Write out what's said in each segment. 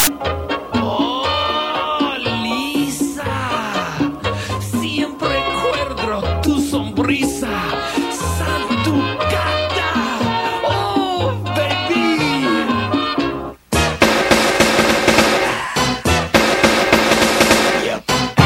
Oh, Lisa, siempre recuerdo tu sonrisa. Santucata, oh, baby. Yep.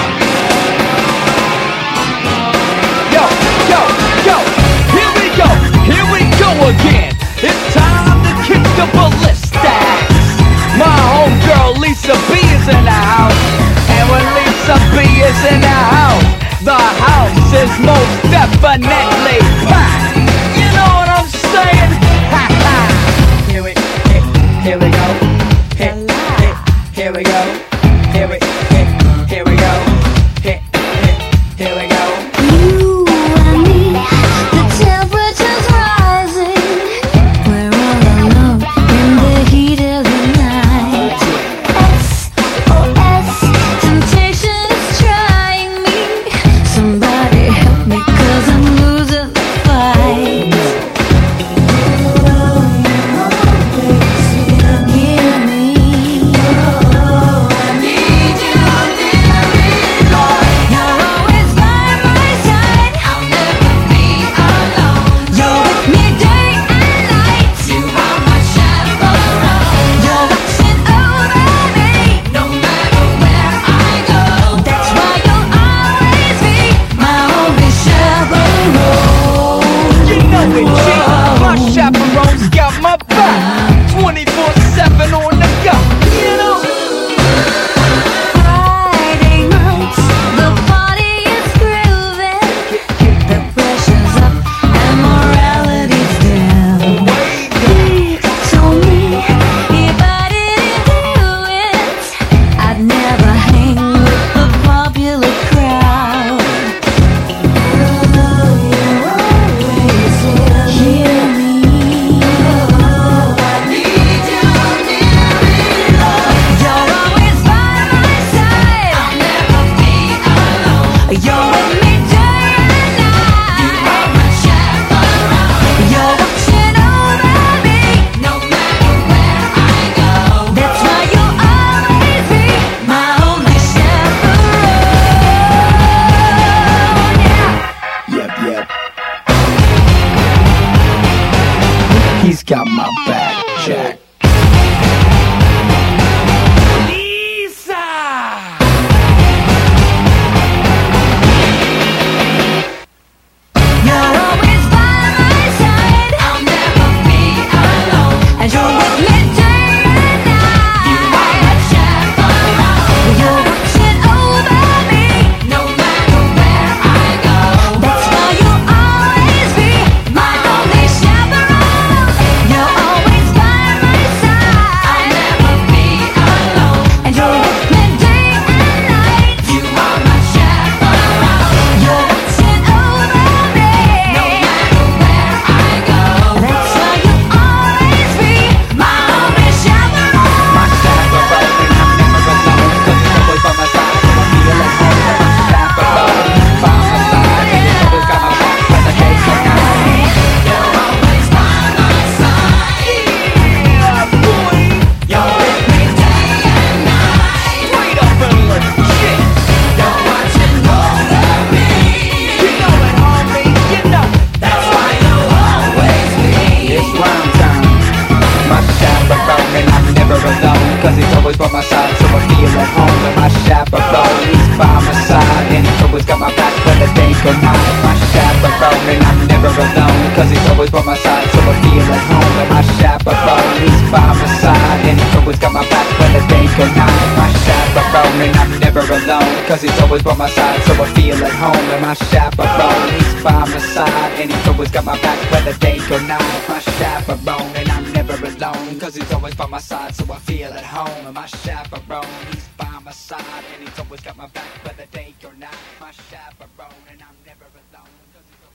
Yo, here we go again. It's time to kick the ballistics. My homegirl Lisa B is in the house. And when Lisa B is in the house, the house is most definitely packed. You know what I'm saying? Ha ha. Here we go. Here we go. Here we go. Here we go. Here we go. You and me, the temperature's rising. We're all alone in the heat of the night. SOS, temptation is trying me. Somebody help me 'cause I'm losing the fight. Hear me. I need you near me, Lord. You're always by my side. I'll never be alone. You're with me day and night. You are my chaperone. You're watching over me, no matter where I go. That's why you'll always be my only chaperone. You know it, G. My chaperone's got my back. 24/7 on the go. You know. Friday nights, the party is grooving. The pressure's up and morality's down. He told me if I didn't do it, I'd never hang with the popular crowd. Hear me. I need you near me, Lord. You're always by my side. I'll never be alone. You're with me day and night. You are my chaperone. You're watching over me, no matter where I go. That's why you'll always be my only chaperone. Yeah. Yep. He's got my back, Jack. Lisa! You're always by my side. I'll never be alone. And you're with me day and night. You are my chaperone. You're watching over me, no matter where I go. That's why you'll always be my only chaperone. You're always by my side. I'll never be alone. And you're with me day and night. You are my chaperone. You're watching over me, no matter where I go. That's why you'll always be my only chaperone. My chaperone, and I'm never alone. 'Cause he's always by my side, so I feel at home. My chaperone, he's by my side, and he's always got my back when the day comes out. You're always by my side. Yeah, boy. You're with me day and night. Straight up and legit. You're watching over me. You know it, homie. You know. That's why you'll always be. It's round time. My chaperone, and I'm never alone. 'Cause he's always by my side, so I feel at home. And my chaperone, he's by my side, and he's always got my back whether day or night. My chaperone, and I'm never alone. 'Cause he's always by my side, so I feel at home. And my chaperone, he's by my side, and he's always got my back whether day or night. My chaperone, and I'm never alone. 'Cause he's always by my side, so I feel at home. And my chaperone, he's by my side, and he's always got my back whether day or night. My chaperone, and I'm never alone. 'Cause he's always by my side, so I feel at home. And my chaperone, he's by my side, and he's always got my back whether day or night. My chaperone, and I'm